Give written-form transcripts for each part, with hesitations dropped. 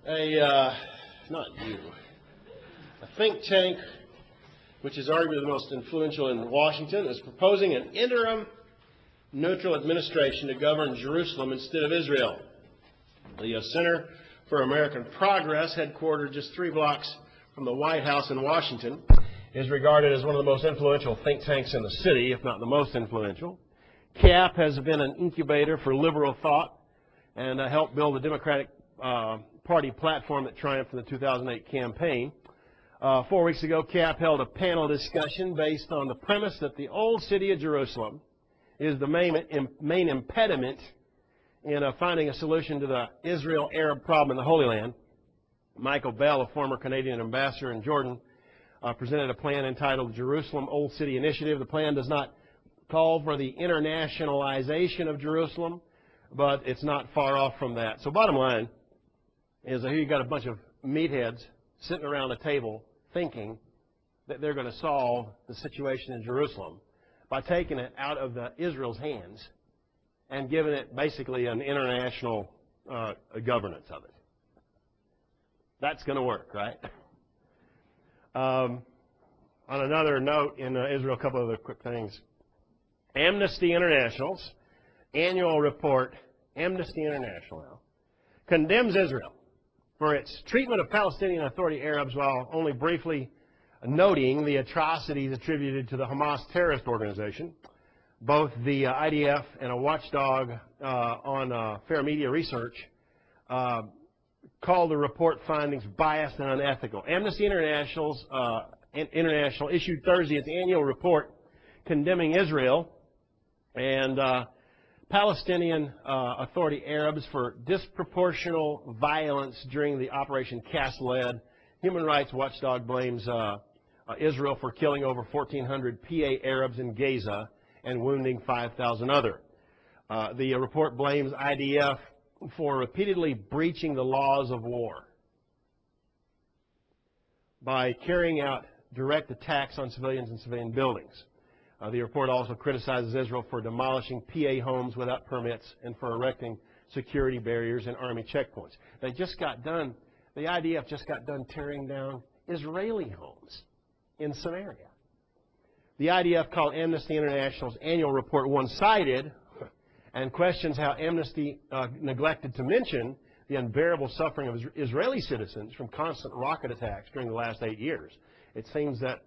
Not you, a think tank, which is arguably the most influential in Washington, is proposing an interim neutral administration to govern Jerusalem instead of Israel. The Center for American Progress, headquartered just 3 blocks from the White House in Washington, is regarded as one of the most influential think tanks in the city, if not the most influential. CAP has been an incubator for liberal thought and helped build the Democratic Party platform that triumphed in the 2008 campaign. 4 weeks ago, CAP held a panel discussion based on the premise that the old city of Jerusalem is the main impediment in finding a solution to the Israel-Arab problem in the Holy Land. Michael Bell, a former Canadian ambassador in Jordan, presented a plan entitled Jerusalem Old City Initiative. The plan does not call for the internationalization of Jerusalem, but it's not far off from that. So bottom line is here you've got a bunch of meatheads sitting around a table thinking that they're going to solve the situation in Jerusalem by taking it out of Israel's hands and giving it basically an international governance of it. That's going to work, right? On another note in Israel, a couple of other quick things. Amnesty International's annual report, Amnesty International now, condemns Israel for its treatment of Palestinian Authority Arabs while only briefly noting the atrocities attributed to the Hamas terrorist organization. Both the IDF and a watchdog on Fair Media Research called the report findings biased and unethical. Amnesty International issued Thursday its annual report condemning Israel and Palestinian Authority Arabs for disproportional violence during the Operation Cast Lead. Human Rights Watchdog blames Israel for killing over 1,400 PA Arabs in Gaza and wounding 5,000 other. The report blames IDF for repeatedly breaching the laws of war by carrying out direct attacks on civilians and civilian buildings. The report also criticizes Israel for demolishing PA homes without permits and for erecting security barriers and army checkpoints. They just got done, the IDF just got done tearing down Israeli homes in Samaria. The IDF called Amnesty International's annual report one-sided and questions how Amnesty neglected to mention the unbearable suffering of Israeli citizens from constant rocket attacks during the last 8 years. It seems that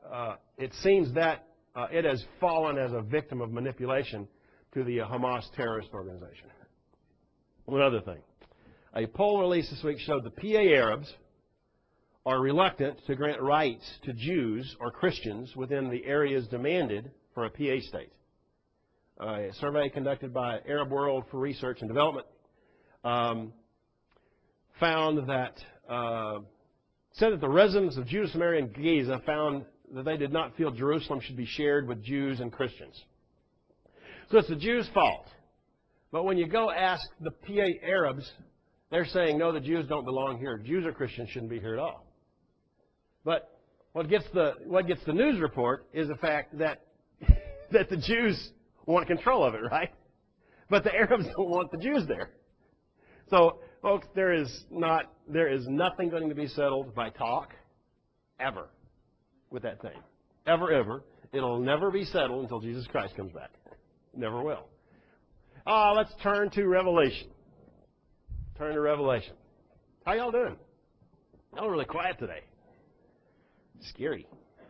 it has fallen as a victim of manipulation to the Hamas terrorist organization. One other thing. A poll released this week showed the PA Arabs are reluctant to grant rights to Jews or Christians within the areas demanded for a PA state. A survey conducted by Arab World for Research and Development said that the residents of Judea, Samaria, and Gaza found that they did not feel Jerusalem should be shared with Jews and Christians. So it's the Jews' fault. But when you go ask the PA Arabs, they're saying, no, the Jews don't belong here. Jews or Christians shouldn't be here at all. But what gets the news report is the fact that the Jews want control of it, right? But the Arabs don't want the Jews there. So, folks, there is nothing going to be settled by talk, ever, with that thing. Ever, ever. It'll never be settled until Jesus Christ comes back. Never will. Let's turn to Revelation. Turn to Revelation. How y'all doing? Y'all really quiet today. Scary.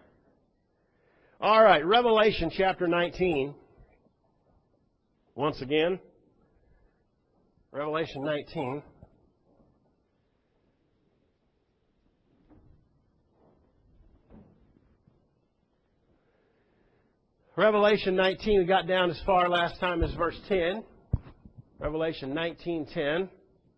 All right, Revelation chapter 19. Once again, Revelation 19. Revelation 19, we got down as far last time as verse 10. Revelation 19:10.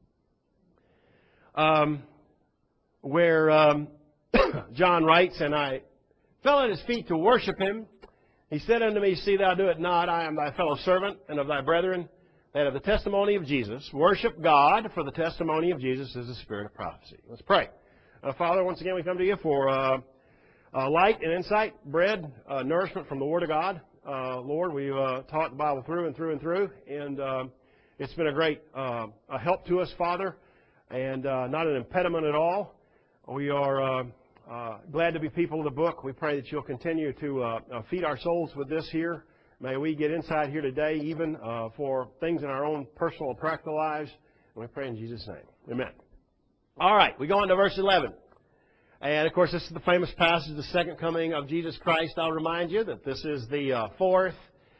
Where John writes, and I fell at his feet to worship him. He said unto me, see thou do it not. I am thy fellow servant and of thy brethren that have the testimony of Jesus. Worship God, for the testimony of Jesus is the spirit of prophecy. Let's pray. Father, once again we come to you for light and insight, bread, nourishment from the Word of God. Lord, we've taught the Bible through and through and through, and it's been a great help to us, Father. and not an impediment at all. We are glad to be people of the book. We pray that you'll continue to feed our souls with this here. May we get insight here today, even for things in our own personal and practical lives. And we pray in Jesus' name. Amen. All right, we go on to verse 11. And, of course, this is the famous passage, the second coming of Jesus Christ. I'll remind you that this is the fourth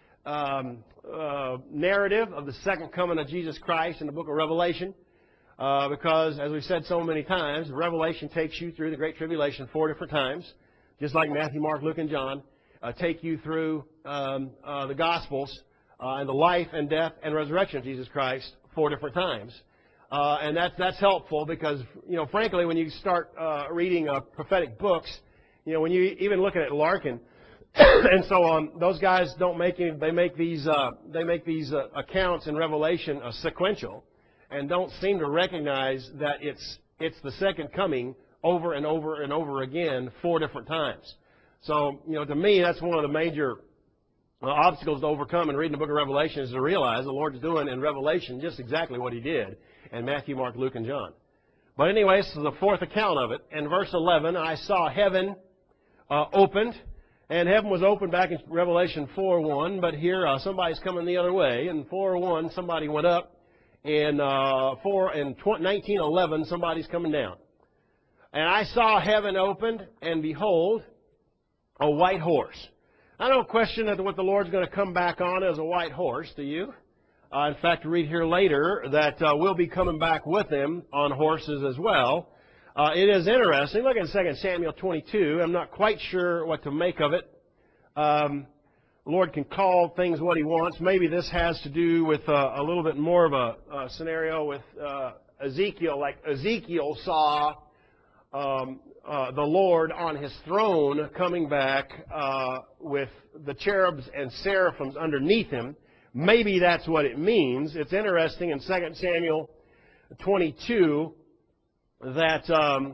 narrative of the second coming of Jesus Christ in the book of Revelation. Because, as we've said so many times, Revelation takes you through the Great Tribulation 4 different times, just like Matthew, Mark, Luke, and John take you through the Gospels and the life and death and resurrection of Jesus Christ 4 different times. And that's helpful because, frankly, when you start reading prophetic books, when you even looking at Larkin and so on, those guys don't make any, they make these accounts in Revelation sequential, and don't seem to recognize that it's the second coming over and over and over again 4 different times. So, to me, that's one of the major obstacles to overcome in reading the book of Revelation is to realize the Lord's doing in Revelation just exactly what He did in Matthew, Mark, Luke, and John. But anyway, this is the fourth account of it. In verse 11, I saw heaven opened, and heaven was opened back in Revelation 4:1, but here somebody's coming the other way. In 4:1, somebody went up. In 19:11, somebody's coming down. And I saw heaven opened, and behold, a white horse. I don't question that what the Lord's going to come back on as a white horse, do you? In fact, read here later that we'll be coming back with Him on horses as well. It is interesting. Look at 2 Samuel 22. I'm not quite sure what to make of it. The Lord can call things what He wants. Maybe this has to do with a little bit more of a scenario with Ezekiel. Like Ezekiel saw the Lord on His throne coming back with the cherubs and seraphims underneath Him. Maybe that's what it means. It's interesting in 2 Samuel 22 that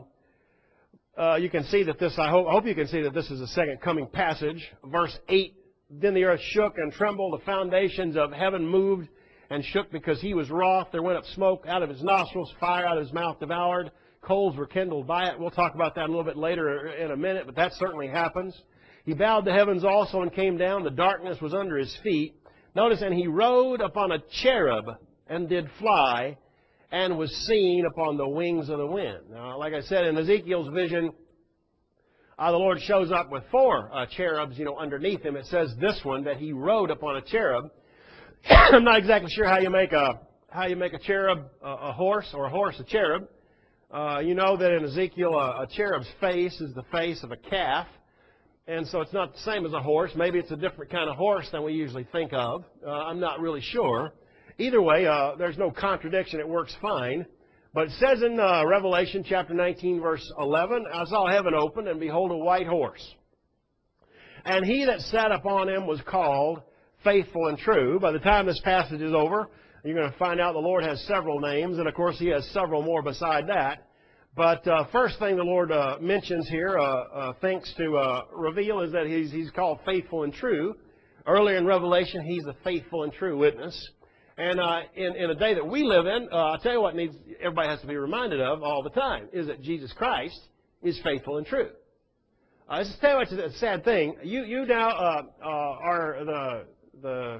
you can see that this, I hope you can see that this is a second coming passage. Verse 8, then the earth shook and trembled. The foundations of heaven moved and shook because He was wroth. There went up smoke out of His nostrils, fire out of His mouth devoured. Coals were kindled by it. We'll talk about that a little bit later in a minute, but that certainly happens. He bowed the heavens also and came down. The darkness was under His feet. Notice, and He rode upon a cherub and did fly and was seen upon the wings of the wind. Now, like I said, in Ezekiel's vision, the Lord shows up with 4 cherubs, underneath Him. It says this one, that He rode upon a cherub. I'm not exactly sure how you make a cherub a horse, or a horse a cherub. You know that in Ezekiel, a cherub's face is the face of a calf. And so it's not the same as a horse. Maybe it's a different kind of horse than we usually think of. I'm not really sure. Either way, there's no contradiction. It works fine. But it says in Revelation chapter 19, verse 11, I saw heaven open, and behold, a white horse. And He that sat upon him was called Faithful and True. By the time this passage is over, you're going to find out the Lord has several names, and of course He has several more beside that. But first thing the Lord mentions here, thinks to reveal, is that He's called Faithful and True. Earlier in Revelation, He's the faithful and true witness. And in a day that we live in, I'll tell you what everybody has to be reminded of all the time, is that Jesus Christ is faithful and true. This is tell you what's a sad thing. You now are the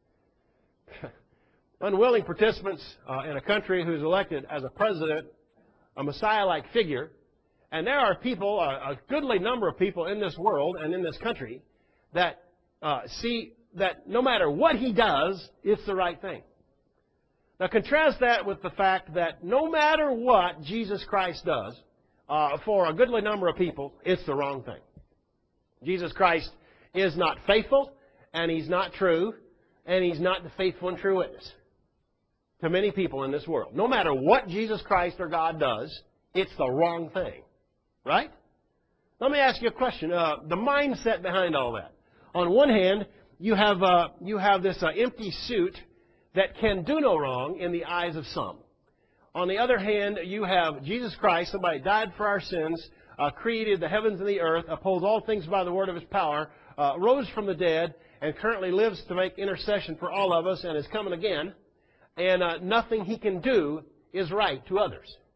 unwilling participants in a country who's elected as a president, a Messiah-like figure, and there are people, a goodly number of people in this world and in this country that see that no matter what He does, it's the right thing. Now contrast that with the fact that no matter what Jesus Christ does, for a goodly number of people, it's the wrong thing. Jesus Christ is not faithful, and He's not true, and He's not the faithful and true witness to many people in this world. No matter what Jesus Christ or God does, it's the wrong thing. Right? Let me ask you a question. The mindset behind all that. On one hand, you have this empty suit that can do no wrong in the eyes of some. On the other hand, you have Jesus Christ, somebody died for our sins, created the heavens and the earth, upholds all things by the word of His power, rose from the dead, and currently lives to make intercession for all of us and is coming again. And nothing He can do is right to others.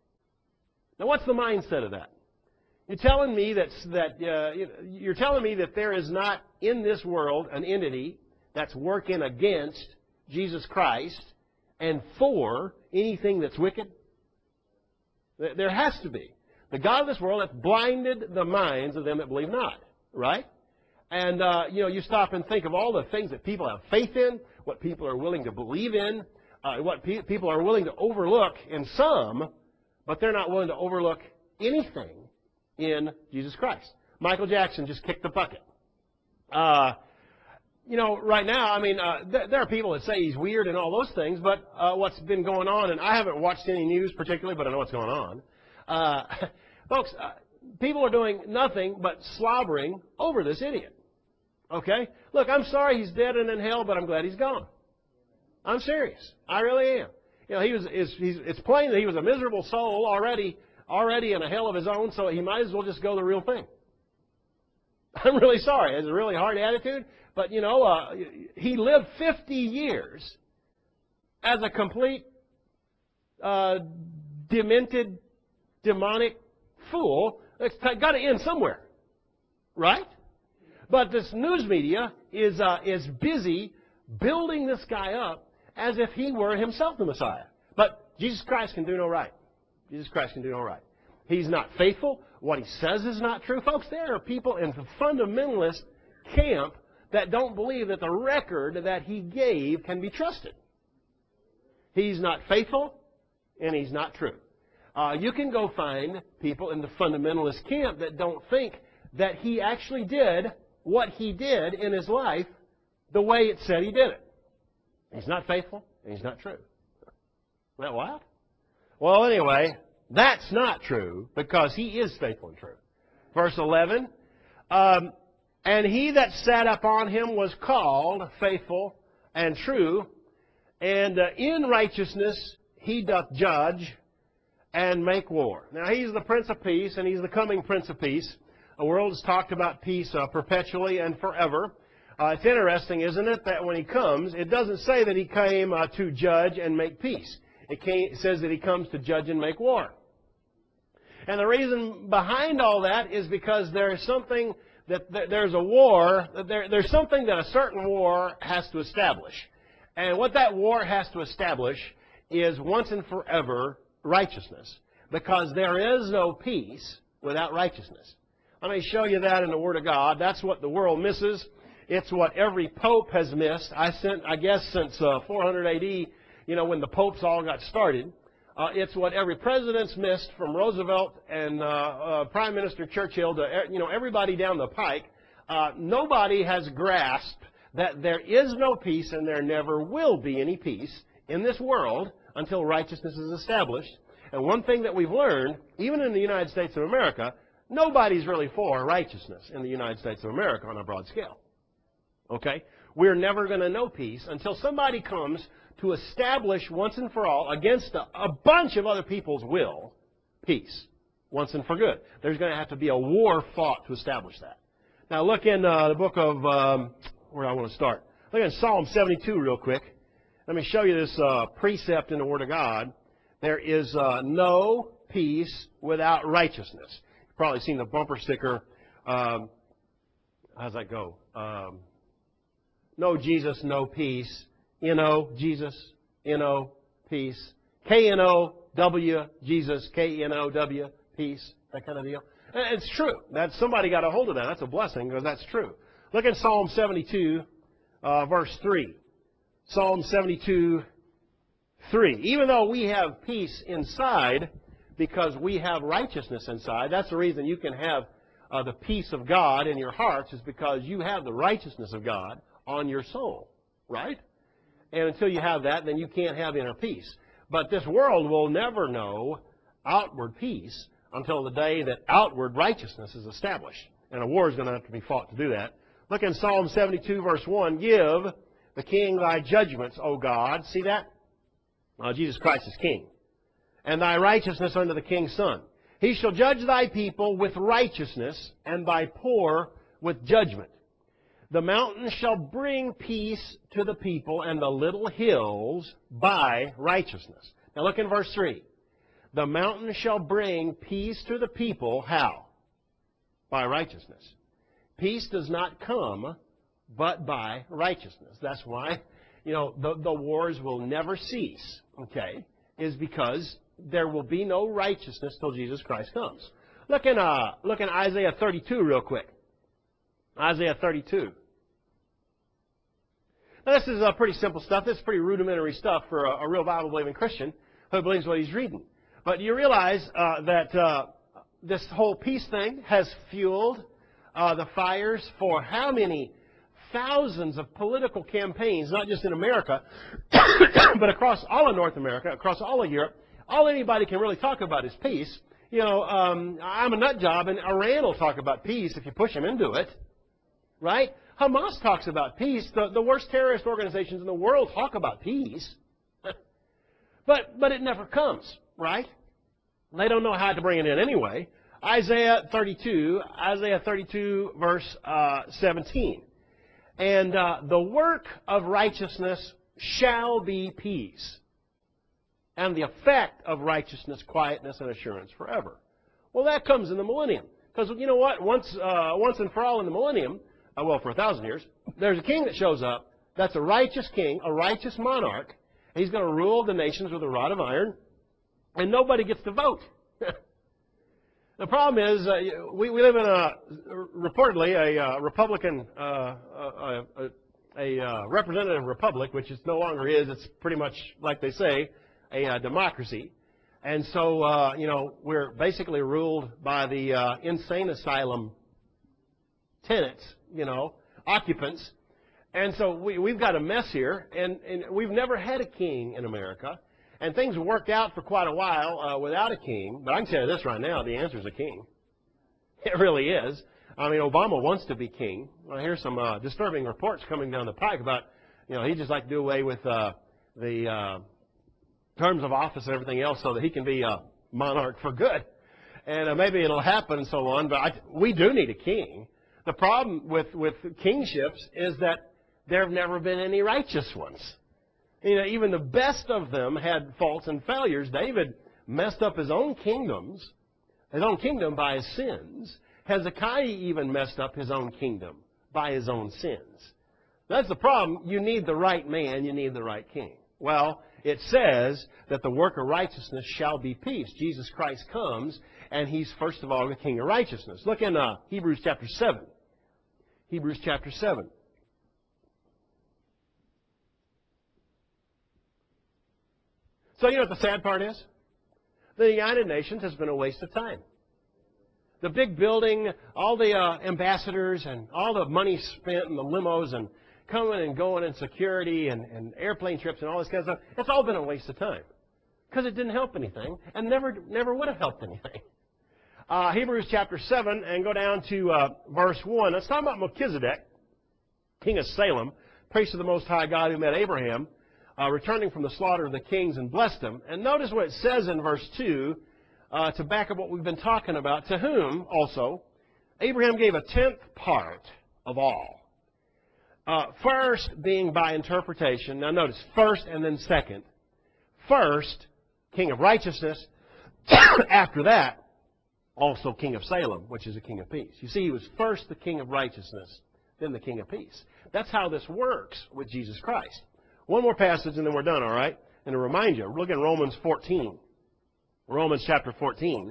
Now, what's the mindset of that? You're telling me you're telling me that there is not in this world an entity that's working against Jesus Christ and for anything that's wicked? There has to be. The God of this world hath blinded the minds of them that believe not, right? And, you stop and think of all the things that people have faith in, what people are willing to believe in, what people are willing to overlook in some, but they're not willing to overlook anything in Jesus Christ. Michael Jackson just kicked the bucket. Right now, there are people that say he's weird and all those things, but what's been going on, and I haven't watched any news particularly, but I know what's going on. Folks, people are doing nothing but slobbering over this idiot. Okay? Look, I'm sorry he's dead and in hell, but I'm glad he's gone. I'm serious. I really am. It's plain that he was a miserable soul already in a hell of his own, so he might as well just go the real thing. I'm really sorry. It's a really hard attitude, but, he lived 50 years as a complete, demented, demonic fool. It's got to end somewhere, right? But this news media is busy building this guy up as if he were himself the Messiah. But Jesus Christ can do no right. Jesus Christ can do no right. He's not faithful. What he says is not true. Folks, there are people in the fundamentalist camp that don't believe that the record that he gave can be trusted. He's not faithful, and he's not true. You can go find people in the fundamentalist camp that don't think that he actually did what he did in his life the way it said he did it. He's not faithful, and he's not true. Isn't that wild? Well, anyway, that's not true because he is faithful and true. Verse 11, and he that sat upon him was called faithful and true, and in righteousness he doth judge and make war. Now, he's the Prince of Peace, and he's the coming Prince of Peace. The world has talked about peace perpetually and forever. It's interesting, isn't it, that when he comes, it doesn't say that he came to judge and make peace. It says that he comes to judge and make war. And the reason behind all that is because there's something there's a war, there's something that a certain war has to establish. And what that war has to establish is once and forever righteousness. Because there is no peace without righteousness. Let me show you that in the Word of God. That's what the world misses. It's what every pope has missed. I guess since 400 A.D., when the popes all got started. It's what every president's missed, from Roosevelt and Prime Minister Churchill to everybody down the pike. Nobody has grasped that there is no peace and there never will be any peace in this world until righteousness is established. And one thing that we've learned, even in the United States of America, nobody's really for righteousness in the United States of America on a broad scale. Okay? We're never going to know peace until somebody comes to establish once and for all, against a bunch of other people's will, peace, once and for good. There's going to have to be a war fought to establish that. Now look in the book of, where do I want to start? Look in Psalm 72 real quick. Let me show you this precept in the Word of God. There is no peace without righteousness. You've probably seen the bumper sticker. How's that go? No Jesus, no peace. N-O, Jesus, N-O, peace. K-N-O-W, Jesus, K-N-O-W, peace. That kind of deal. It's true. Somebody got a hold of that. That's a blessing because that's true. Look at Psalm 72, verse 3. Psalm 72, 3. Even though we have peace inside because we have righteousness inside, that's the reason you can have the peace of God in your hearts, is because you have the righteousness of God on your soul, right? And until you have that, then you can't have inner peace. But this world will never know outward peace until the day that outward righteousness is established. And a war is going to have to be fought to do that. Look in Psalm 72, verse 1. Give the king thy judgments, O God. See that? Jesus Christ is king. And thy righteousness unto the king's son. He shall judge thy people with righteousness, and thy poor with judgment. The mountains shall bring peace to the people, and the little hills by righteousness. Now look in verse 3. The mountain shall bring peace to the people. How? By righteousness. Peace does not come but by righteousness. That's why, the wars will never cease, okay, is because there will be no righteousness till Jesus Christ comes. Look in Isaiah 32 real quick. Isaiah 32. Now, this is pretty simple stuff. This is pretty rudimentary stuff for a real Bible-believing Christian who believes what he's reading. But you realize that this whole peace thing has fueled the fires for how many thousands of political campaigns, not just in America, but across all of North America, across all of Europe. All anybody can really talk about is peace. I'm a nut job, and Iran will talk about peace if you push them into it, right? Hamas talks about peace. The worst terrorist organizations in the world talk about peace. But it never comes, right? They don't know how to bring it in anyway. Isaiah 32 verse 17. And the work of righteousness shall be peace, and the effect of righteousness, quietness, and assurance forever. Well, that comes in the millennium. Because you know what? Once and for all in the millennium, for 1,000 years, there's a king that shows up. That's a righteous king, a righteous monarch. He's going to rule the nations with a rod of iron, and nobody gets to vote. The problem is we live in reportedly a Republican, a representative republic, which it no longer is. It's pretty much, like they say, a democracy. And so, we're basically ruled by the insane asylum tenants, occupants. And so we've got a mess here, and we've never had a king in America. And things worked out for quite a while without a king. But I can tell you this right now, the answer is a king. It really is. I mean, Obama wants to be king. I hear some disturbing reports coming down the pike about, he'd just like to do away with the terms of office and everything else so that he can be a monarch for good. And maybe it'll happen and so on. But we do need a king. The problem with kingships is that there have never been any righteous ones. Even the best of them had faults and failures. David messed up his own kingdom by his sins. Hezekiah even messed up his own kingdom by his own sins. That's the problem. You need the right man. You need the right king. Well, it says that the work of righteousness shall be peace. Jesus Christ comes, and he's first of all the king of righteousness. Look in Hebrews chapter 7. Hebrews chapter 7. So you know what the sad part is? The United Nations has been a waste of time. The big building, all the ambassadors and all the money spent in the limos and coming and going and security and airplane trips and all this kind of stuff, it's all been a waste of time. Because it didn't help anything and never would have helped anything. Hebrews chapter 7 and go down to verse 1. Let's talk about Melchizedek, king of Salem, priest of the Most High God who met Abraham, returning from the slaughter of the kings and blessed them. And notice what it says in verse 2 to back up what we've been talking about. To whom also Abraham gave a tenth part of all. First being by interpretation. Now notice, first and then second. First, king of righteousness. After that, also king of Salem, which is a king of peace. You see, he was first the king of righteousness, then the king of peace. That's how this works with Jesus Christ. One more passage and then we're done, all right? And to remind you, look at Romans 14. Romans chapter 14.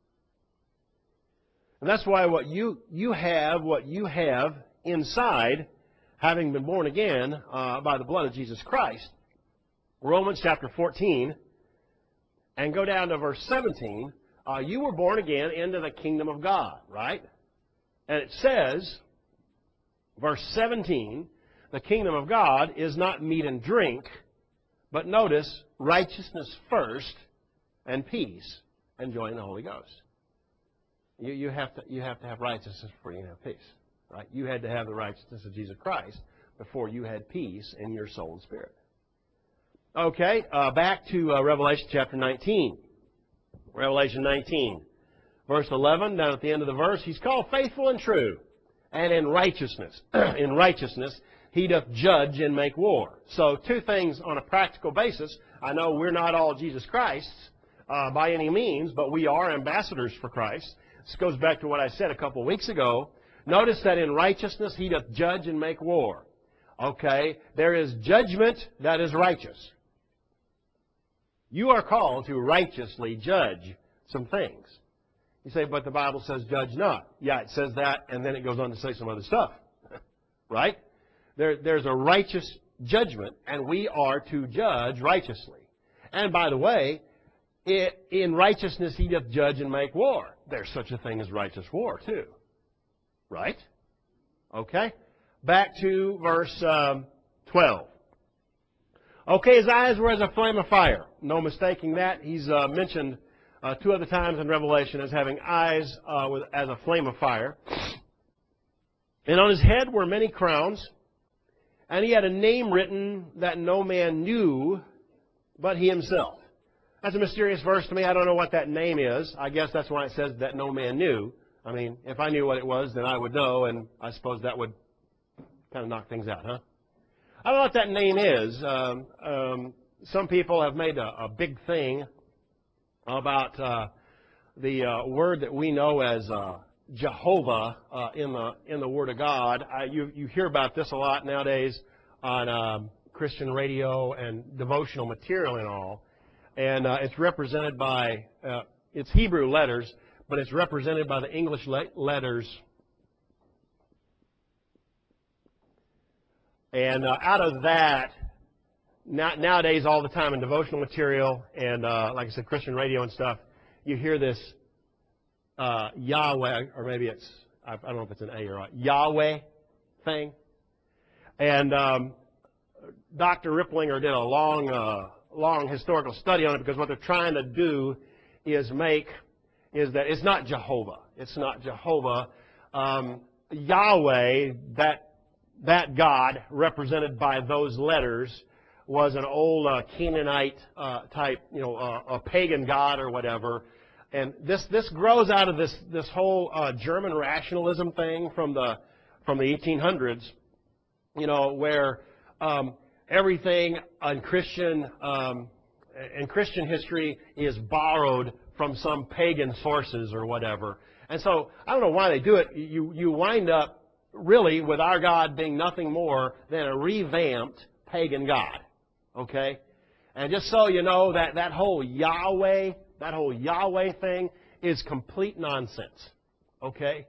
And that's why what you have inside, having been born again by the blood of Jesus Christ. Romans chapter 14, and go down to verse 17. You were born again into the kingdom of God, right? And it says, verse 17, the kingdom of God is not meat and drink, but notice, righteousness first, and peace, and joy in the Holy Ghost. You have to have righteousness before you can have peace, right? You had to have the righteousness of Jesus Christ before you had peace in your soul and spirit. Okay, back to Revelation chapter 19. Revelation 19, verse 11, down at the end of the verse, he's called faithful and true, and in righteousness. In righteousness, he doth judge and make war. So two things on a practical basis. I know we're not all Jesus Christs, by any means, but we are ambassadors for Christ. This goes back to what I said a couple of weeks ago. Notice that in righteousness he doth judge and make war. Okay? There is judgment that is righteous. You are called to righteously judge some things. You say, but the Bible says judge not. Yeah, it says that, and then it goes on to say some other stuff. Right? There's a righteous judgment, and we are to judge righteously. And by the way, in righteousness he doth judge and make war. There's such a thing as righteous war, too. Right? Okay? Back to verse 12. Okay, his eyes were as a flame of fire. No mistaking that. He's mentioned 2 other times in Revelation as having eyes as a flame of fire. And on his head were many crowns, and he had a name written that no man knew but he himself. That's a mysterious verse to me. I don't know what that name is. I guess that's why it says that no man knew. I mean, if I knew what it was, then I would know, and I suppose that would kind of knock things out, huh? I don't know what that name is. Some people have made a big thing about the word that we know as Jehovah in the Word of God. You hear about this a lot nowadays on Christian radio and devotional material and all. And it's represented by, it's Hebrew letters, but it's represented by the English letters. And out of that, nowadays all the time in devotional material and, like I said, Christian radio and stuff, you hear this Yahweh, or maybe it's, I don't know if it's an A or a Yahweh thing. And Dr. Ripplinger did a long historical study on it, because what they're trying to do is that it's not Jehovah. It's not Jehovah. Yahweh, that God represented by those letters, was an old Canaanite type, a pagan god or whatever. And this grows out of this whole German rationalism thing from the 1800s, where everything in Christian history is borrowed from some pagan sources or whatever. And so I don't know why they do it. You wind up really with our God being nothing more than a revamped pagan God. Okay? And just so you know, that whole Yahweh thing is complete nonsense. Okay?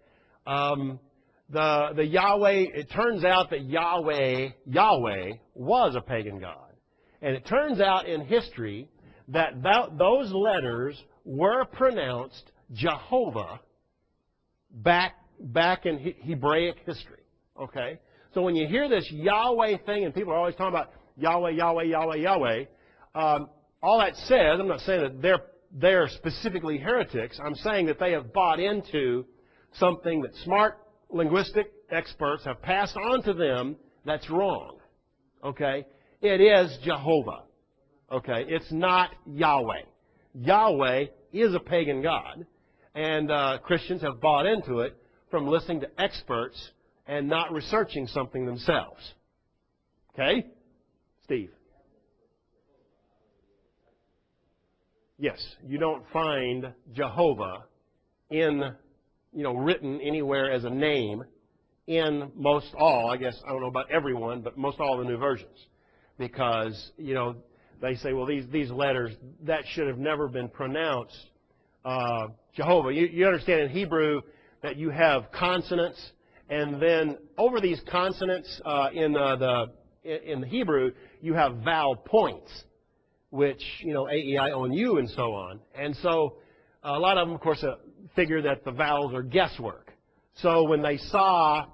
The Yahweh, it turns out that Yahweh was a pagan god. And it turns out in history that those letters were pronounced Jehovah back in Hebraic history. Okay? So when you hear this Yahweh thing, and people are always talking about Yahweh, Yahweh, Yahweh, Yahweh, all that says, I'm not saying that they're specifically heretics. I'm saying that they have bought into something that smart linguistic experts have passed on to them that's wrong. Okay? It is Jehovah. Okay? It's not Yahweh. Yahweh is a pagan god, and Christians have bought into it from listening to experts and not researching something themselves. Okay? Steve? Yes, you don't find Jehovah written anywhere as a name in most all, I guess, I don't know about everyone, but most all the new versions. Because, they say, well, these letters, that should have never been pronounced Jehovah. You understand in Hebrew that you have consonants, and then over these consonants in the Hebrew, you have vowel points, which, A, E, I, O, and U, and so on. And so a lot of them, of course, figure that the vowels are guesswork. So when they saw,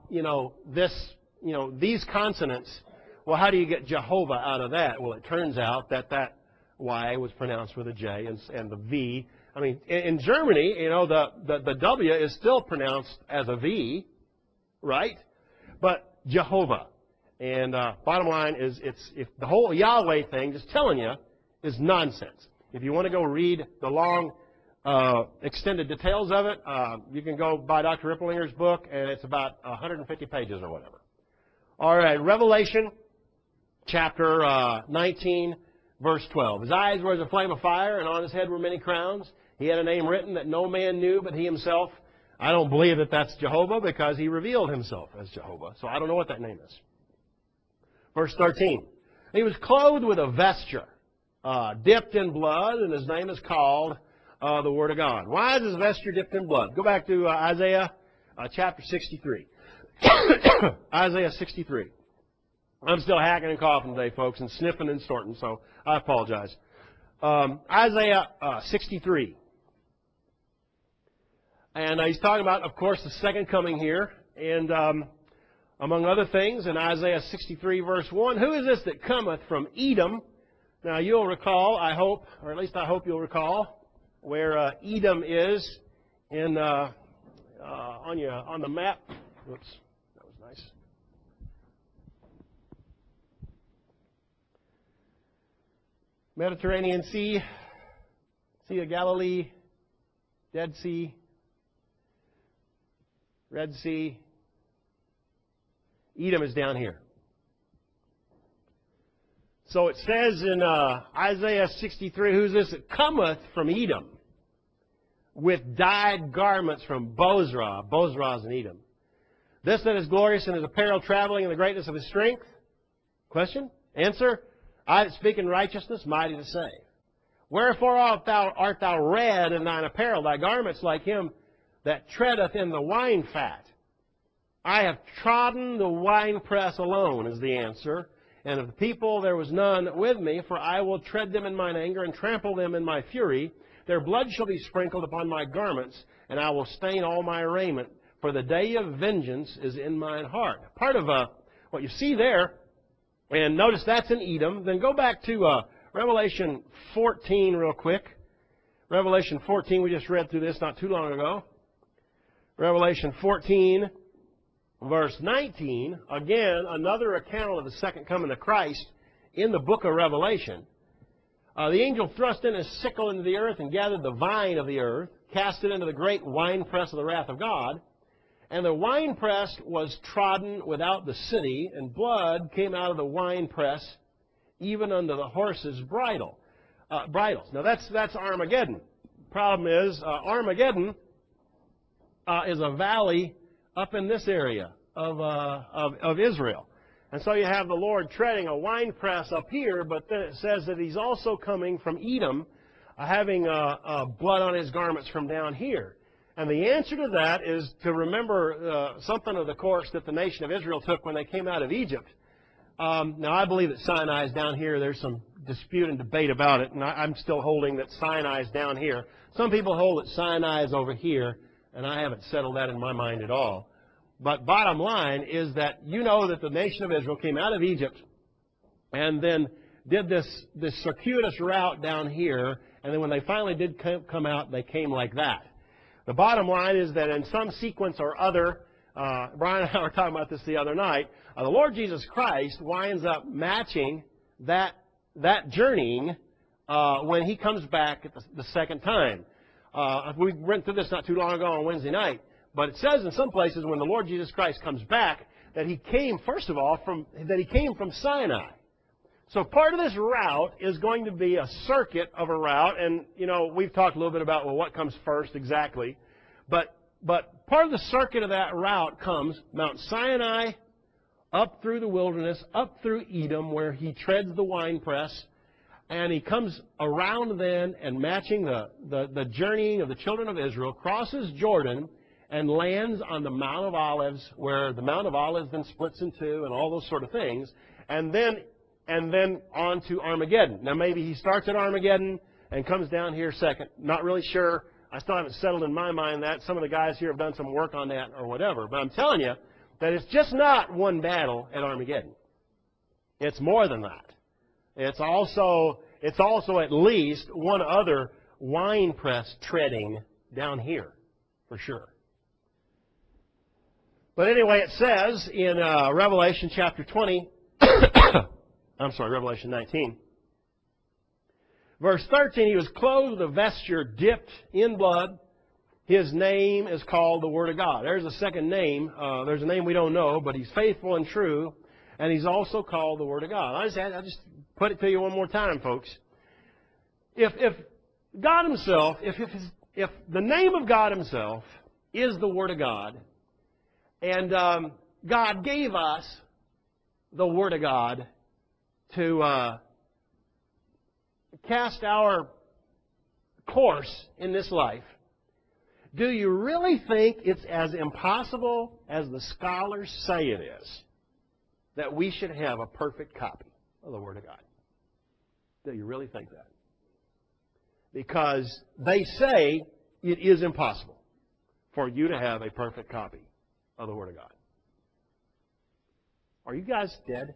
these consonants, well, how do you get Jehovah out of that? Well, it turns out that Y was pronounced with a J and the V. I mean, in Germany, the W is still pronounced as a V, right? But Jehovah. And bottom line is, if the whole Yahweh thing, just telling you, is nonsense. If you want to go read the long, extended details of it, you can go buy Dr. Ripplinger's book, and it's about 150 pages or whatever. All right, Revelation chapter 19. Verse 12. His eyes were as a flame of fire, and on his head were many crowns. He had a name written that no man knew but he himself. I don't believe that that's Jehovah because he revealed himself as Jehovah. So I don't know what that name is. Verse 13. He was clothed with a vesture, dipped in blood, and his name is called the Word of God. Why is his vesture dipped in blood? Go back to Isaiah chapter 63. Isaiah 63. I'm still hacking and coughing today, folks, and sniffing and snorting, so I apologize. Isaiah 63. And he's talking about, of course, the second coming here. And among other things, in Isaiah 63, verse 1, who is this that cometh from Edom? Now, you'll recall, I hope, or at least I hope you'll recall, where Edom is in on the map. Whoops, that was nice. Mediterranean Sea, Sea of Galilee, Dead Sea, Red Sea. Edom is down here. So it says in Isaiah 63, who's this that cometh from Edom with dyed garments from Bozrah? Bozrah is in Edom. This that is glorious in his apparel, traveling in the greatness of his strength? Question? Answer? I that speak in righteousness, mighty to save. Wherefore art thou red in thine apparel, thy garments like him that treadeth in the wine fat? I have trodden the winepress alone, is the answer. And of the people there was none with me, for I will tread them in mine anger and trample them in my fury. Their blood shall be sprinkled upon my garments, and I will stain all my raiment, for the day of vengeance is in mine heart. Part of what you see there, and notice that's in Edom. Then go back to Revelation 14 real quick. Revelation 14, we just read through this not too long ago. Revelation 14, verse 19, again, another account of the second coming of Christ in the book of Revelation. The angel thrust in his sickle into the earth and gathered the vine of the earth, cast it into the great winepress of the wrath of God. And the winepress was trodden without the city, and blood came out of the winepress, even unto the horses' bridles. Now that's Armageddon. Problem is, Armageddon is a valley up in this area of Israel. And so you have the Lord treading a winepress up here, but then it says that he's also coming from Edom, having blood on his garments from down here. And the answer to that is to remember something of the course that the nation of Israel took when they came out of Egypt. Now, I believe that Sinai is down here. There's some dispute and debate about it, and I'm still holding that Sinai is down here. Some people hold that Sinai is over here, and I haven't settled that in my mind at all. But bottom line is that you know that the nation of Israel came out of Egypt and then did this circuitous route down here, and then when they finally did come out, they came like that. The bottom line is that in some sequence or other, Brian and I were talking about this the other night, the Lord Jesus Christ winds up matching that journeying when he comes back at the second time. We went through this not too long ago on Wednesday night. But it says in some places when the Lord Jesus Christ comes back that he came, first of all, from Sinai. So part of this route is going to be a circuit of a route. And, you know, we've talked a little bit about, well, what comes first exactly. But part of the circuit of that route comes Mount Sinai, up through the wilderness, up through Edom, where he treads the winepress. And he comes around then and matching the journeying of the children of Israel, crosses Jordan, and lands on the Mount of Olives, where the Mount of Olives then splits in two and all those sort of things, and then on to Armageddon. Now, maybe he starts at Armageddon and comes down here second. Not really sure. I still haven't settled in my mind that. Some of the guys here have done some work on that or whatever. But I'm telling you that it's just not one battle at Armageddon. It's more than that. It's also at least one other winepress treading down here, for sure. But anyway, it says in Revelation chapter 20, Revelation 19, verse 13, he was clothed with a vesture dipped in blood. His name is called the Word of God. There's a second name. There's a name we don't know, but he's faithful and true, and he's also called the Word of God. I just put it to you one more time, folks. If God Himself, if the name of God Himself is the Word of God, and God gave us the Word of God to cast our course in this life, do you really think it's as impossible as the scholars say it is that we should have a perfect copy of the Word of God? Do you really think that? Because they say it is impossible for you to have a perfect copy of the Word of God. Are you guys dead?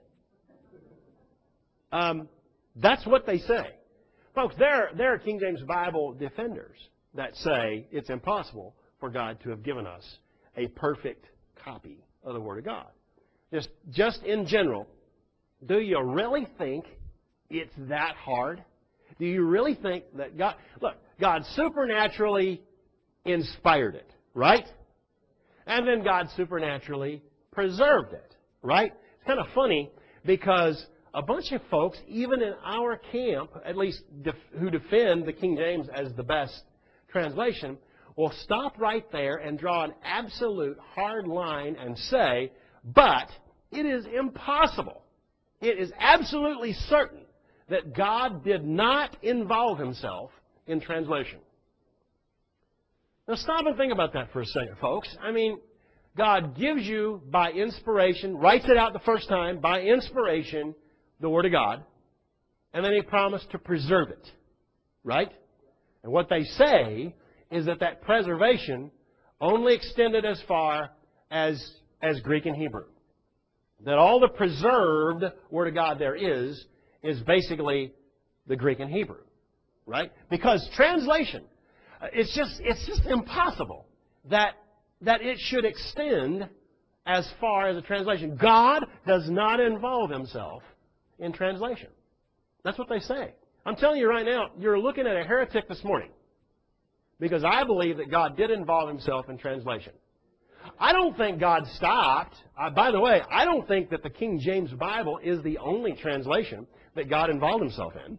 That's what they say. Folks, there are King James Bible defenders that say it's impossible for God to have given us a perfect copy of the Word of God. Just in general, do you really think it's that hard? Do you really think that God supernaturally inspired it, right? And then God supernaturally preserved it, right? It's kind of funny because a bunch of folks, even in our camp, at least who defend the King James as the best translation, will stop right there and draw an absolute hard line and say, but it is impossible. It is absolutely certain that God did not involve Himself in translation. Now stop and think about that for a second, folks. I mean, God gives you by inspiration, writes it out the first time, by inspiration, the Word of God, and then He promised to preserve it, right? And what they say is that preservation only extended as far as Greek and Hebrew. That all the preserved Word of God there is basically the Greek and Hebrew, right? Because translation, it's just impossible that it should extend as far as a translation. God does not involve Himself in translation. That's what they say. I'm telling you right now, you're looking at a heretic this morning because I believe that God did involve Himself in translation. I don't think God stopped. By the way, I don't think that the King James Bible is the only translation that God involved Himself in.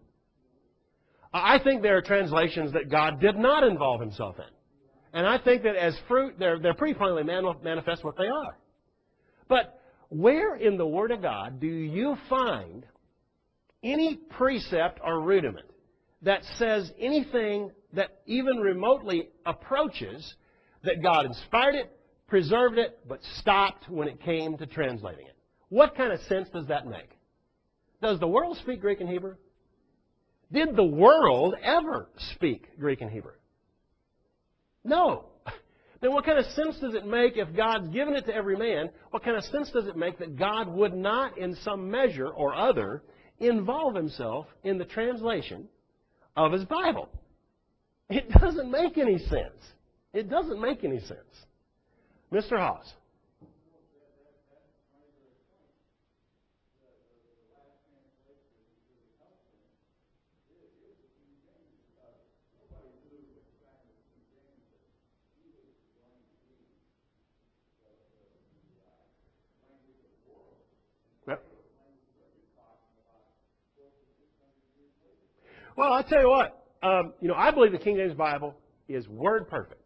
I think there are translations that God did not involve Himself in. And I think that as fruit, they're pretty plainly manifest what they are. But where in the Word of God do you find any precept or rudiment that says anything that even remotely approaches that God inspired it, preserved it, but stopped when it came to translating it? What kind of sense does that make? Does the world speak Greek and Hebrew? Did the world ever speak Greek and Hebrew? No. Then what kind of sense does it make if God's given it to every man? What kind of sense does it make that God would not, in some measure or other, involve Himself in the translation of His Bible? It doesn't make any sense. It doesn't make any sense. Mr. Haas. Well, I'll tell you what. I believe the King James Bible is word perfect.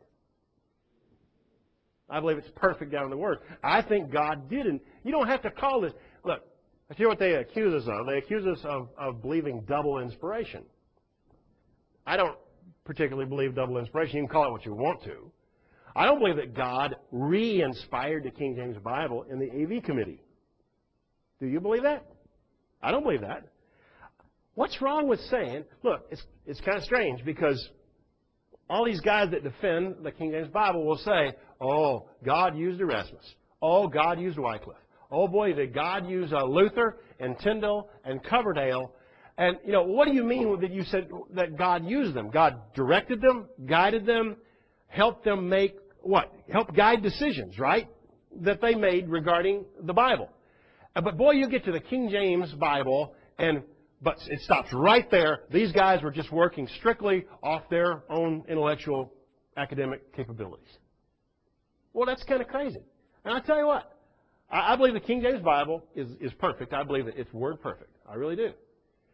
I believe it's perfect down to the word. I think God didn't. You don't have to call this. Look, I tell you what they accuse us of. They accuse us of believing double inspiration. I don't particularly believe double inspiration. You can call it what you want to. I don't believe that God re-inspired the King James Bible in the AV committee. Do you believe that? I don't believe that. What's wrong with saying, look, it's kind of strange because all these guys that defend the King James Bible will say, oh, God used Erasmus. Oh, God used Wycliffe. Oh, boy, did God use Luther and Tyndale and Coverdale. And, what do you mean that you said that God used them? God directed them, guided them, helped them make what? Helped guide decisions, right? That they made regarding the Bible. But, boy, you get to the King James Bible but it stops right there. These guys were just working strictly off their own intellectual academic capabilities. Well, that's kind of crazy. And I tell you what, I believe the King James Bible is perfect. I believe that it's word perfect. I really do.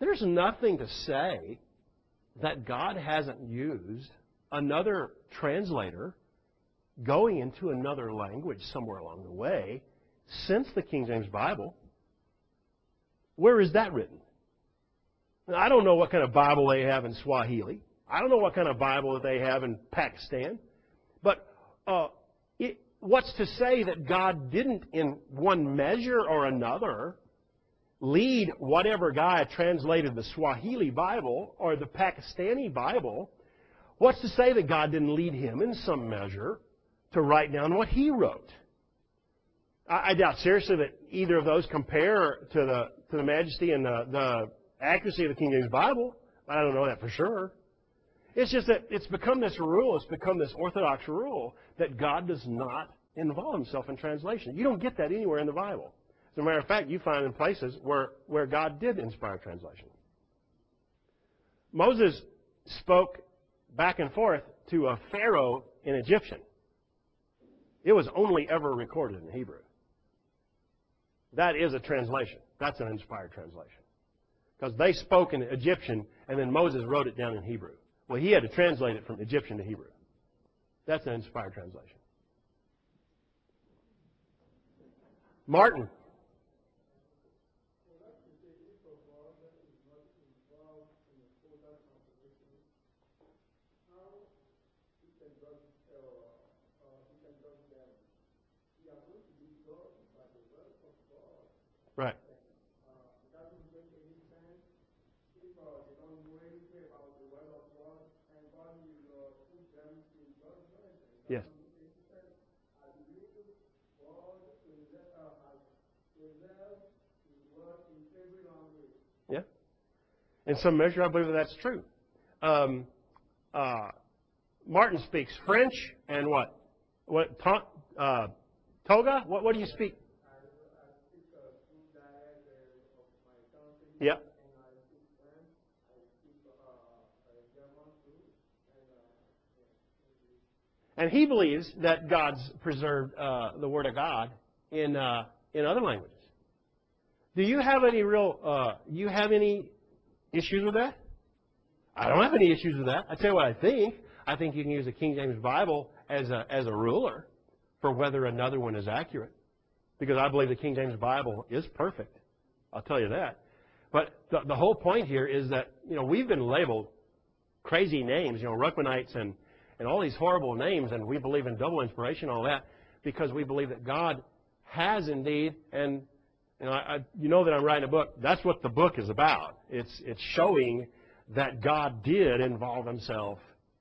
There's nothing to say that God hasn't used another translator going into another language somewhere along the way since the King James Bible. Where is that written? I don't know what kind of Bible they have in Swahili. I don't know what kind of Bible that they have in Pakistan. But what's to say that God didn't, in one measure or another, lead whatever guy translated the Swahili Bible or the Pakistani Bible? What's to say that God didn't lead him in some measure to write down what he wrote? I doubt seriously that either of those compare to the majesty and the accuracy of the King James Bible. I don't know that for sure. It's just that it's become this rule, it's become this orthodox rule that God does not involve himself in translation. You don't get that anywhere in the Bible. As a matter of fact, you find in places where God did inspire translation. Moses spoke back and forth to a Pharaoh in Egyptian. It was only ever recorded in Hebrew. That is a translation. That's an inspired translation. Because they spoke in Egyptian, and then Moses wrote it down in Hebrew. Well, he had to translate it from Egyptian to Hebrew. That's an inspired translation. Martin. Right. Yes. Yeah. In some measure, I believe that's true. Martin speaks French and what? Toga? What do you speak? Yeah. And he believes that God's preserved the Word of God in other languages. Do you have any any issues with that? I don't have any issues with that. I tell you what I think. I think you can use the King James Bible as a ruler for whether another one is accurate, because I believe the King James Bible is perfect. I'll tell you that. But the whole point here is that we've been labeled crazy names, Ruckmanites and all these horrible names, and we believe in double inspiration, all that, because we believe that God has indeed, and you know that I'm writing a book. That's what the book is about. It's showing that God did involve himself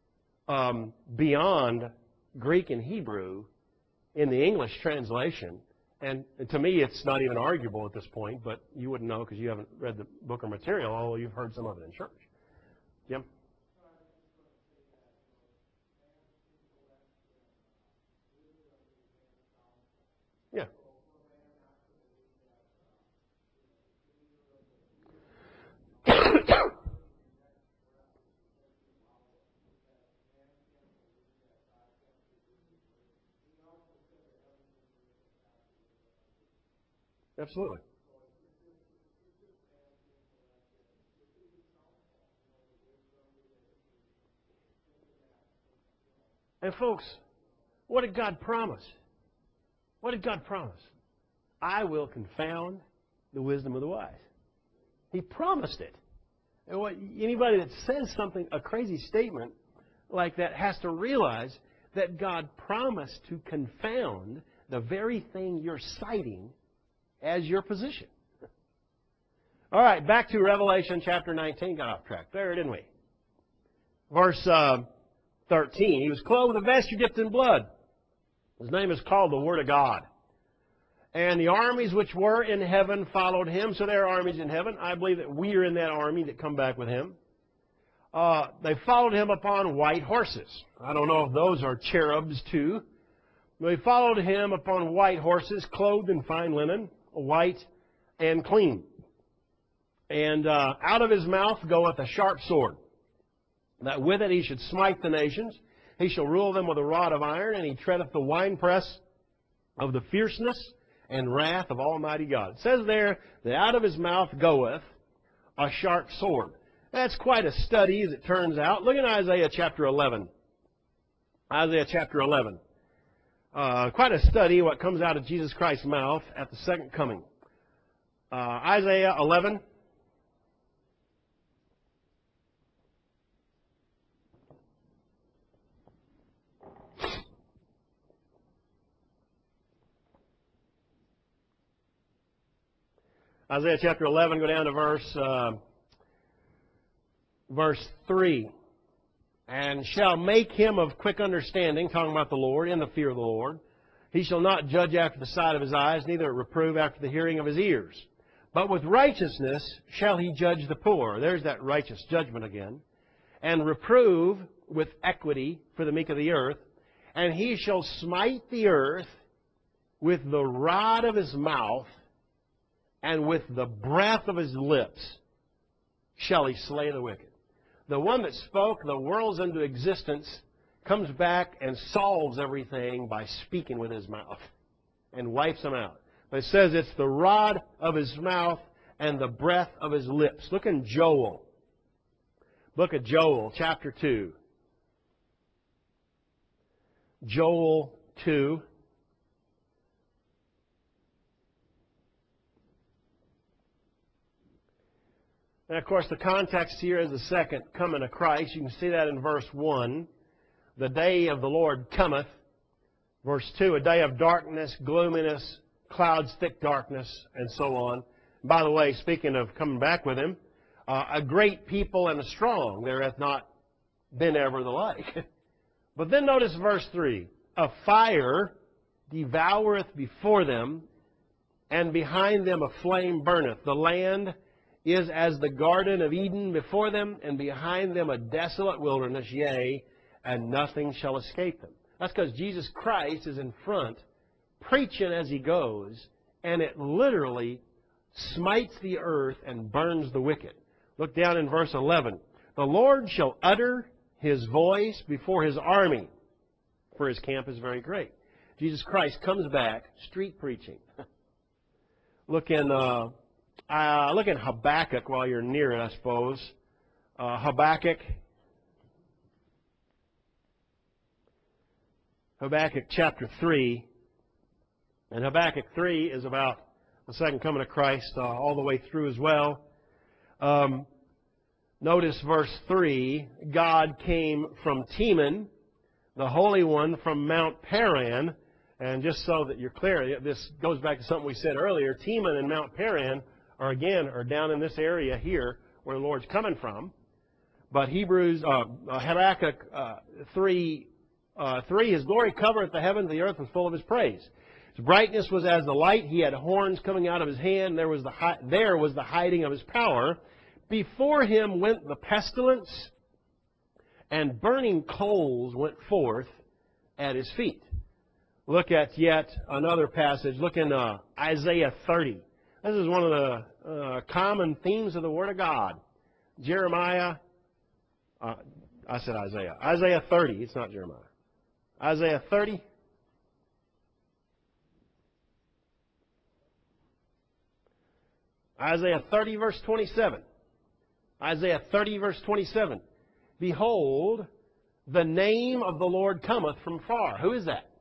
beyond Greek and Hebrew in the English translation. And to me, it's not even arguable at this point, but you wouldn't know because you haven't read the book or material, although you've heard some of it in church. Jim? Yeah. Absolutely. And folks, what did God promise? What did God promise? I will confound the wisdom of the wise. He promised it. And anybody that says something, a crazy statement like that, has to realize that God promised to confound the very thing you're citing as your position. All right, back to Revelation chapter 19. Got off track there, didn't we? Verse 13. He was clothed with a vesture dipped in blood. His name is called the Word of God. And the armies which were in heaven followed him. So there are armies in heaven. I believe that we are in that army that come back with him. They followed him upon white horses. I don't know if those are cherubs too. They followed him upon white horses, clothed in fine linen, white and clean. And out of his mouth goeth a sharp sword, that with it he should smite the nations. He shall rule them with a rod of iron, and he treadeth the winepress of the fierceness and wrath of Almighty God. It says there that out of his mouth goeth a sharp sword. That's quite a study, as it turns out. Look at Isaiah chapter 11. Isaiah chapter 11. Quite a study what comes out of Jesus Christ's mouth at the second coming. Isaiah 11. Isaiah chapter 11, go down to verse 3. And shall make him of quick understanding, talking about the Lord, in the fear of the Lord. He shall not judge after the sight of his eyes, neither reprove after the hearing of his ears. But with righteousness shall he judge the poor. There's that righteous judgment again. And reprove with equity for the meek of the earth. And he shall smite the earth with the rod of his mouth, and with the breath of his lips shall he slay the wicked. The one that spoke the worlds into existence comes back and solves everything by speaking with his mouth and wipes them out. But it says it's the rod of his mouth and the breath of his lips. Look in Joel. Book of Joel, chapter 2. Joel 2. And of course, the context here is the second coming of Christ. You can see that in verse 1. The day of the Lord cometh. Verse 2, a day of darkness, gloominess, clouds, thick darkness, and so on. By the way, speaking of coming back with him, a great people and a strong, there hath not been ever the like. But then notice verse 3. A fire devoureth before them, and behind them a flame burneth. The land is as the Garden of Eden before them, and behind them a desolate wilderness, yea, and nothing shall escape them. That's because Jesus Christ is in front, preaching as he goes, and it literally smites the earth and burns the wicked. Look down in verse 11. The Lord shall utter his voice before his army, for his camp is very great. Jesus Christ comes back, street preaching. Look in Habakkuk while you're near it, I suppose. Habakkuk chapter 3. And Habakkuk 3 is about the second coming of Christ all the way through as well. Notice verse 3. God came from Teman, the Holy One from Mount Paran. And just so that you're clear, this goes back to something we said earlier. Teman and Mount Paran are down in this area here where the Lord's coming from. But Habakkuk 3, his glory covereth the heavens, the earth was full of his praise. His brightness was as the light. He had horns coming out of his hand. There was the hiding of his power. Before him went the pestilence, and burning coals went forth at his feet. Look at yet another passage. Look in Isaiah 30. This is one of the common themes of the Word of God. Jeremiah, I said Isaiah. Isaiah 30, it's not Jeremiah. Isaiah 30. Isaiah 30, verse 27. Isaiah 30, verse 27. Behold, the name of the Lord cometh from far. Who is that?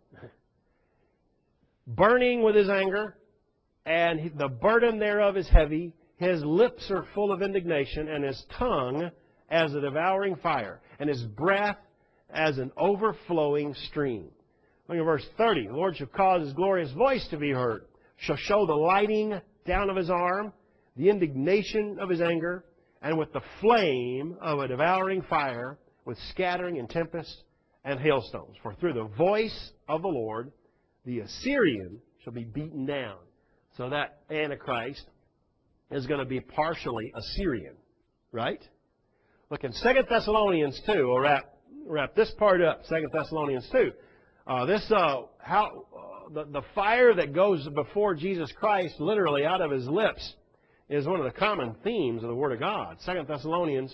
Burning with his anger, and the burden thereof is heavy. His lips are full of indignation, and his tongue as a devouring fire, and his breath as an overflowing stream. Look at verse 30. The Lord shall cause his glorious voice to be heard, shall show the lighting down of his arm, the indignation of his anger, and with the flame of a devouring fire, with scattering and tempest and hailstones. For through the voice of the Lord, the Assyrian shall be beaten down. So that Antichrist is going to be partially Assyrian, right? Look in 2 Thessalonians 2. We'll wrap this part up. 2 Thessalonians 2. The fire that goes before Jesus Christ, literally out of his lips, is one of the common themes of the Word of God. 2 Thessalonians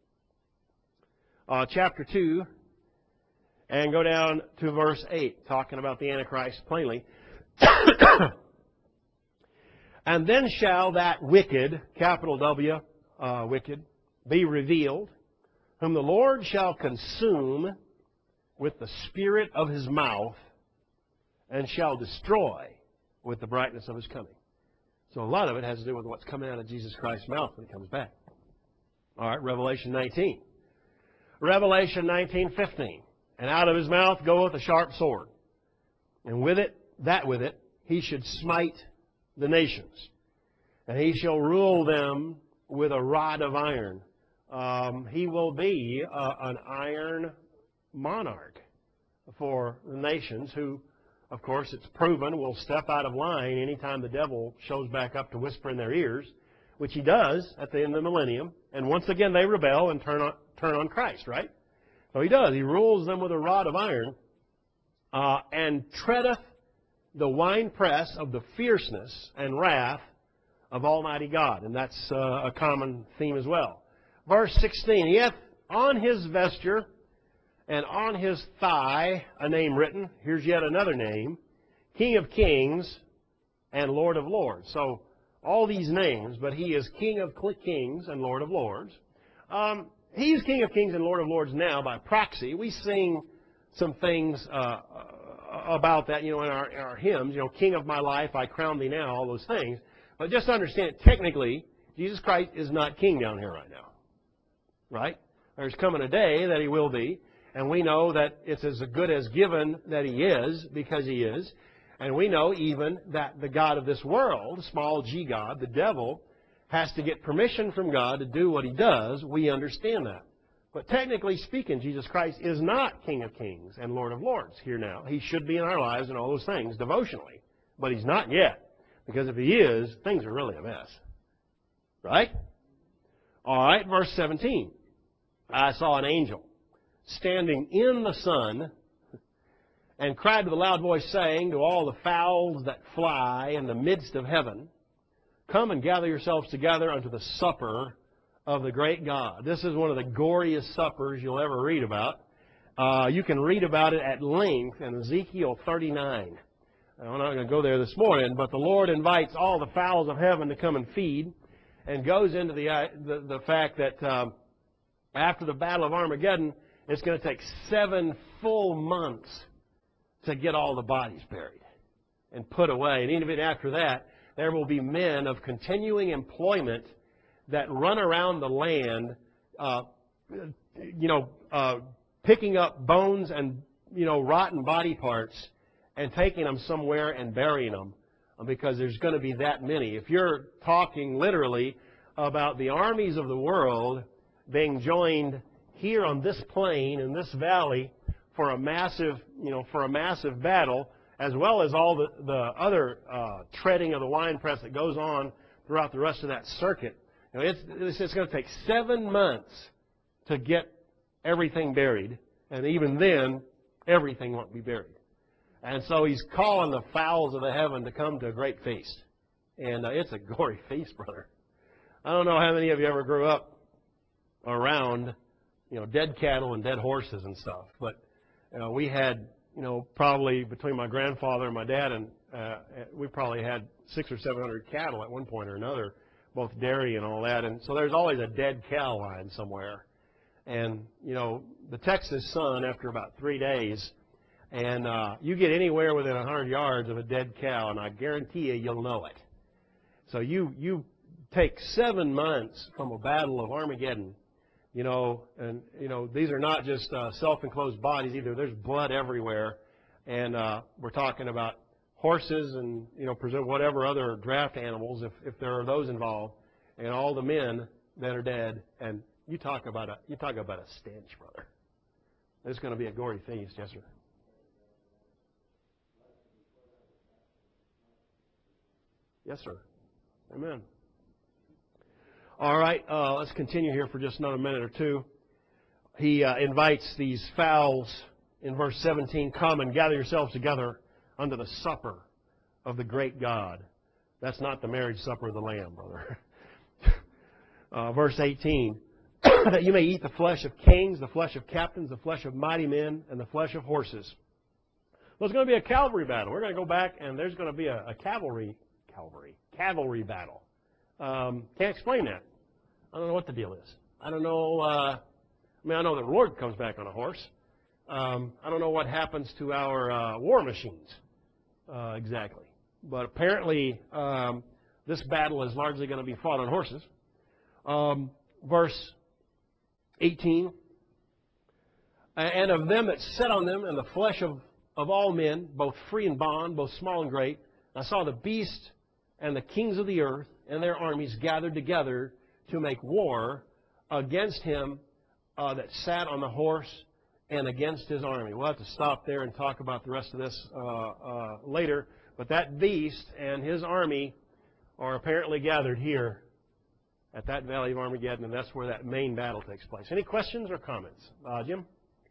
chapter 2, and go down to verse 8, talking about the Antichrist plainly. And then shall that wicked, capital W, wicked be revealed, whom the Lord shall consume with the spirit of his mouth, and shall destroy with the brightness of his coming. So a lot of it has to do with what's coming out of Jesus Christ's mouth when he comes back. All right, Revelation 19. Revelation 19:15. And out of his mouth goeth a sharp sword, and with it, he should smite the nations, and he shall rule them with a rod of iron. He will be an iron monarch for the nations who, of course, it's proven, will step out of line anytime the devil shows back up to whisper in their ears, which he does at the end of the millennium. And once again, they rebel and turn on Christ, right? So he does. He rules them with a rod of iron, and treadeth the winepress of the fierceness and wrath of Almighty God. And that's a common theme as well. Verse 16, he hath on his vesture and on his thigh a name written. Here's yet another name, King of Kings and Lord of Lords. So all these names, but he is King of Kings and Lord of Lords. He's King of Kings and Lord of Lords now by proxy. We sing some things about that, in our hymns. King of my life, I crown thee now, all those things. But just understand, technically, Jesus Christ is not king down here right now. Right? There's coming a day that he will be, and we know that it's as good as given that he is, because he is. And we know even that the God of this world, small g God, the devil, has to get permission from God to do what he does. We understand that. But technically speaking, Jesus Christ is not King of Kings and Lord of Lords here now. He should be in our lives and all those things devotionally. But he's not yet. Because if he is, things are really a mess. Right? All right, verse 17. I saw an angel standing in the sun, and cried with a loud voice, saying to all the fowls that fly in the midst of heaven, come and gather yourselves together unto the supper of the great God. This is one of the goriest suppers you'll ever read about. You can read about it at length in Ezekiel 39. I'm not going to go there this morning, but the Lord invites all the fowls of heaven to come and feed, and goes into the fact that after the Battle of Armageddon, it's going to take 7 full months to get all the bodies buried and put away. And even after that, there will be men of continuing employment that run around the land, picking up bones and, rotten body parts and taking them somewhere and burying them, because there's going to be that many. If you're talking literally about the armies of the world being joined here on this plain, in this valley, for a massive, battle, as well as all the other treading of the winepress that goes on throughout the rest of that circuit. It's going to take 7 months to get everything buried, and even then, everything won't be buried. And so he's calling the fowls of the heaven to come to a great feast. And it's a gory feast, brother. I don't know how many of you ever grew up around, dead cattle and dead horses and stuff. But we had, probably between my grandfather and my dad, and we probably had 600 or 700 cattle at one point or another, both dairy and all that. And so there's always a dead cow line somewhere. And, the Texas sun, after about 3 days, and you get anywhere within 100 yards of a dead cow, and I guarantee you'll know it. So you take 7 months from a battle of Armageddon, and these are not just self-enclosed bodies either. There's blood everywhere, and we're talking about horses and whatever other draft animals, if there are those involved, and all the men that are dead. And you talk about a stench, brother. It's going to be a gory feast, yes, sir. Yes, sir. Amen. All right, let's continue here for just another minute or two. He invites these fowls in verse 17, come and gather yourselves together unto the supper of the great God. That's not the marriage supper of the Lamb, brother. Verse 18, that you may eat the flesh of kings, the flesh of captains, the flesh of mighty men, and the flesh of horses. There's going to be a cavalry battle. We're going to go back, and there's going to be a cavalry battle. Can't explain that. I don't know what the deal is. I don't know. I know the Lord comes back on a horse. I don't know what happens to our war machines exactly. But apparently, this battle is largely going to be fought on horses. Verse 18. And of them that sat on them, and the flesh of all men, both free and bond, both small and great, I saw the beast and the kings of the earth and their armies gathered together to make war against him that sat on the horse and against his army. We'll have to stop there and talk about the rest of this later. But that beast and his army are apparently gathered here at that Valley of Armageddon, and that's where that main battle takes place. Any questions or comments? Jim?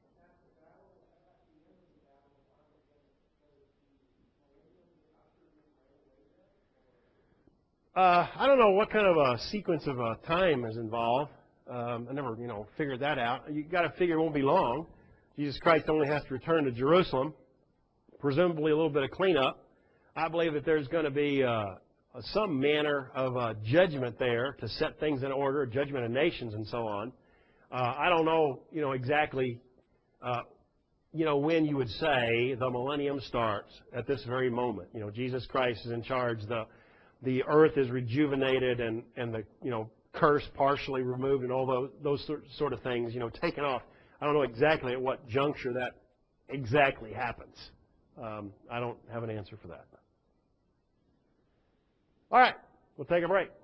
I don't know what kind of a sequence of time is involved. I never, figured that out. You got to figure it won't be long. Jesus Christ only has to return to Jerusalem, presumably a little bit of cleanup. I believe that there's going to be some manner of judgment there to set things in order, judgment of nations and so on. I don't know, exactly, when you would say the millennium starts at this very moment. Jesus Christ is in charge. The earth is rejuvenated and the curse partially removed and all those sort of things taken off. I don't know exactly at what juncture that exactly happens. I don't have an answer for that. All right, we'll take a break.